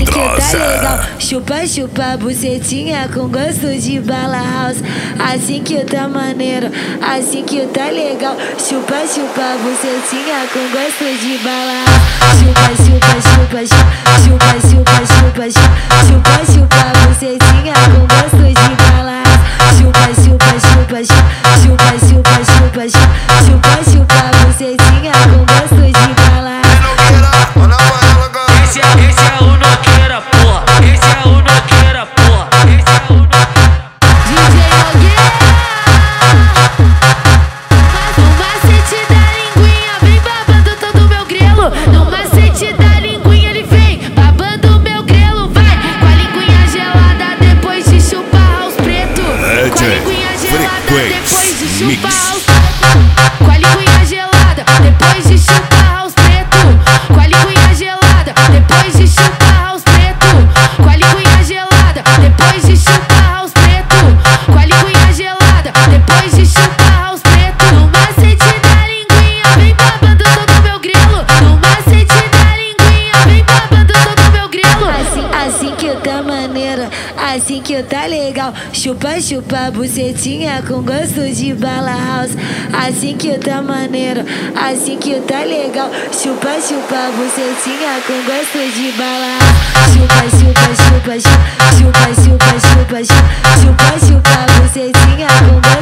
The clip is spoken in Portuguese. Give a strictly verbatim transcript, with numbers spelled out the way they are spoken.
que tá legal. Chupa, chupa, bucetinha com gosto de bala house. Assim que tá maneiro, assim que tá legal. Chupa, chupa, bucetinha com gosto de bala house. Chupa, chupa, chupa, chupa, chupa, chupa, chupa, chupa, chupa, bucetinha com gosto de bala house. Chupa, chupa, chupa, chupa, chupa, chupa, chupa, chupa, chupa, bucetinha com gosto de bala house. Esse é, esse é o Nogueira, porra. Esse é o Nogueira, porra. Esse é o Nogueira. D J Nogueira. No macete da linguinha vem babando todo meu grelo. No macete da linguinha ele vem babando meu grelo. Vai com a linguinha gelada depois de chupar os preto. Com a linguinha gelada depois de chupar os preto. Com a linguinha gelada depois de chupar os preto. Com a linguinha gelada depois de chupar os preto. Com a linguinha gelada depois de chupar os preto. Com a linguinha gelada depois de chupar os preto. No macete da linguinha vem babando todo meu grelo. No macete da linguinha vem babando todo meu grelo. Assim, assim que tá maneiro, assim que tá legal. Chupa, chupa, bucetinha com gosto de bala house. Assim que tá maneiro, assim que tá legal. Chupa, chupa, bucetinha com gosto de bala house. Chupa, chupa, chupa, chupa, chupa, chupa, chupa, chupa, chupa, bucetinha com gosto